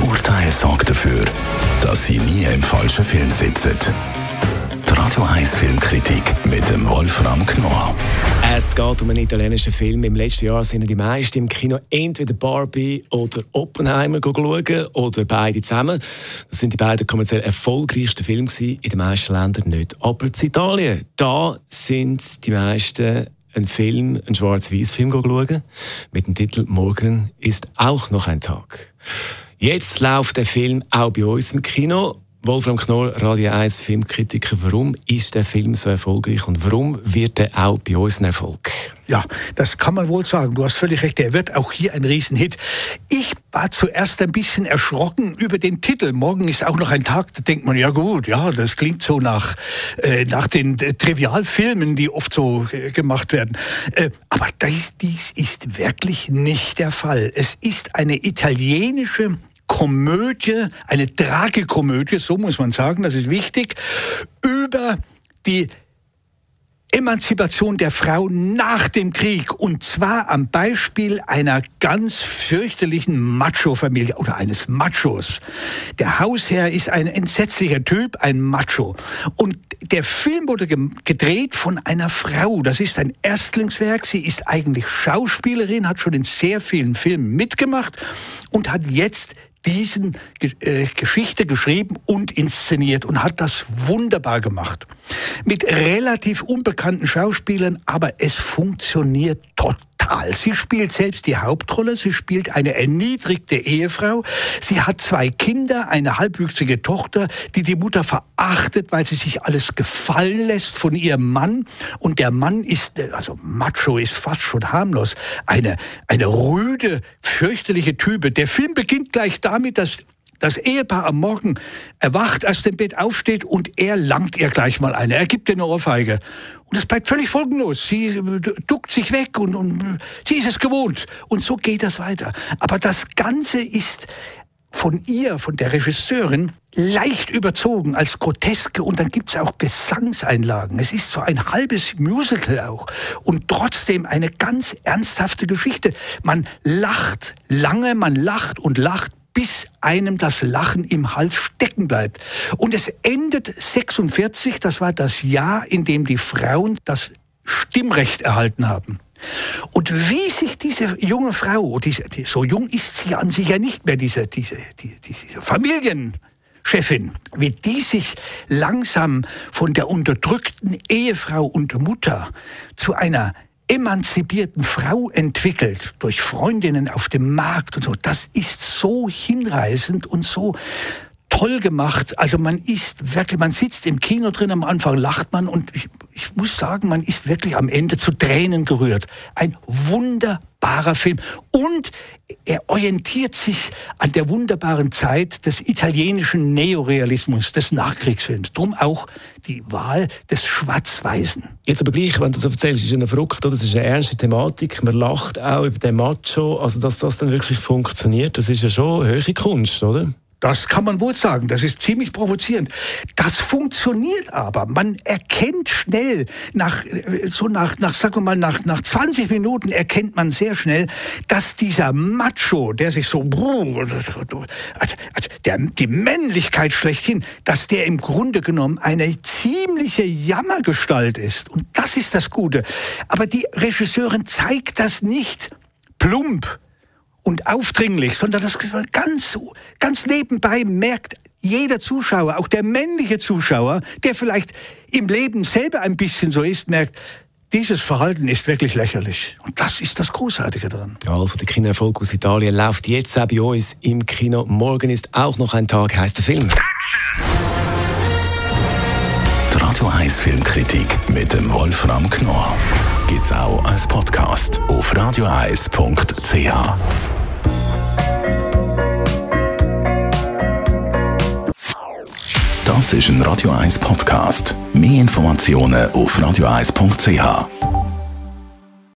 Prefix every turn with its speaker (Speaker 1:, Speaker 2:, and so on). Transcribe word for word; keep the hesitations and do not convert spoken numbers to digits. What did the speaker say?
Speaker 1: Urteil sorgt dafür, dass Sie nie im falschen Film sitzen. Die Radio eins Filmkritik mit dem Wolfram Knorr.
Speaker 2: Es geht um einen italienischen Film. Im letzten Jahr sind die meisten im Kino entweder Barbie oder Oppenheimer schauen oder beide zusammen. Das sind die beiden kommerziell erfolgreichsten Filme in den meisten Ländern nicht. Aber in Italien, da sind die meisten einen Film, einen Schwarz-Weiß-Film schauen, mit dem Titel «Morgen ist auch noch ein Tag». Jetzt läuft der Film auch bei uns im Kino. Wolfram Knorr, Radio eins Filmkritiker. Warum ist der Film so erfolgreich und warum wird er auch bei uns ein Erfolg?
Speaker 3: Ja, das kann man wohl sagen. Du hast völlig recht, er wird auch hier ein Riesenhit. Ich war zuerst ein bisschen erschrocken über den Titel. Morgen ist auch noch ein Tag. Da denkt man, ja gut, ja, das klingt so nach, äh, nach den äh, Trivialfilmen, die oft so äh, gemacht werden. Äh, aber dies, dies ist wirklich nicht der Fall. Es ist eine italienische Komödie, eine Tragikomödie, so muss man sagen, das ist wichtig, über die Emanzipation der Frau nach dem Krieg, und zwar am Beispiel einer ganz fürchterlichen Macho-Familie oder eines Machos. Der Hausherr ist ein entsetzlicher Typ, ein Macho. Und der Film wurde gedreht von einer Frau. Das ist ein Erstlingswerk. Sie ist eigentlich Schauspielerin, hat schon in sehr vielen Filmen mitgemacht und hat jetzt diesen äh, Geschichte geschrieben und inszeniert und hat das wunderbar gemacht. Mit relativ unbekannten Schauspielern, aber es funktioniert total. Sie spielt selbst die Hauptrolle, sie spielt eine erniedrigte Ehefrau, sie hat zwei Kinder, eine halbwüchsige Tochter, die die Mutter verachtet, weil sie sich alles gefallen lässt von ihrem Mann, und der Mann ist, also Macho ist fast schon harmlos, eine, eine rüde, fürchterliche Type. Der Film beginnt gleich damit, dass das Ehepaar am Morgen erwacht, aus dem Bett aufsteht und er langt ihr gleich mal eine. Er gibt ihr eine Ohrfeige. Und es bleibt völlig folgenlos. Sie duckt sich weg und, und sie ist es gewohnt. Und so geht das weiter. Aber das Ganze ist von ihr, von der Regisseurin, leicht überzogen als Groteske, und dann gibt es auch Gesangseinlagen. Es ist so ein halbes Musical auch und trotzdem eine ganz ernsthafte Geschichte. Man lacht lange, man lacht und lacht, bis einem das Lachen im Hals stecken bleibt. Und es endet sechsundvierzig, das war das Jahr, in dem die Frauen das Stimmrecht erhalten haben. Und wie sich diese junge Frau, diese, die, so jung ist sie an sich ja nicht mehr, diese, diese, die, diese Familienchefin, wie die sich langsam von der unterdrückten Ehefrau und Mutter zu einer emanzipierten Frau entwickelt, durch Freundinnen auf dem Markt und so, das ist so hinreißend und so toll gemacht. Also man ist wirklich, man sitzt im Kino drin, am Anfang lacht man, und ich, ich muss sagen, man ist wirklich am Ende zu Tränen gerührt. Ein wunderbarer Film. Und er orientiert sich an der wunderbaren Zeit des italienischen Neorealismus, des Nachkriegsfilms. Drum auch die Wahl des Schwarz-Weißen.
Speaker 2: Jetzt aber gleich, wenn du so erzählst, ist es verrückt, oder? Das ist eine ernste Thematik. Man lacht auch über den Macho. Also, dass das dann wirklich funktioniert, das ist ja schon hohe Kunst, oder?
Speaker 3: Das kann man wohl sagen. Das ist ziemlich provozierend. Das funktioniert aber. Man erkennt schnell, nach, so nach, nach, sagen wir mal, nach, nach zwanzig Minuten erkennt man sehr schnell, dass dieser Macho, der sich so, der, die Männlichkeit schlechthin, dass der im Grunde genommen eine ziemliche Jammergestalt ist. Und das ist das Gute. Aber die Regisseurin zeigt das nicht plump und aufdringlich, sondern das ganz, ganz nebenbei merkt jeder Zuschauer, auch der männliche Zuschauer, der vielleicht im Leben selber ein bisschen so ist, merkt, dieses Verhalten ist wirklich lächerlich. Und das ist das Großartige daran.
Speaker 2: Ja, also der Kinoerfolg aus Italien läuft jetzt auch bei uns im Kino. Morgen ist auch noch ein Tag, heisst der Film.
Speaker 1: Die Radio eins Filmkritik mit dem Wolfram Knorr gibt's auch als Podcast auf radio eins punkt c h. Das ist ein Radio eins Podcast. Mehr Informationen auf radio eins punkt c h.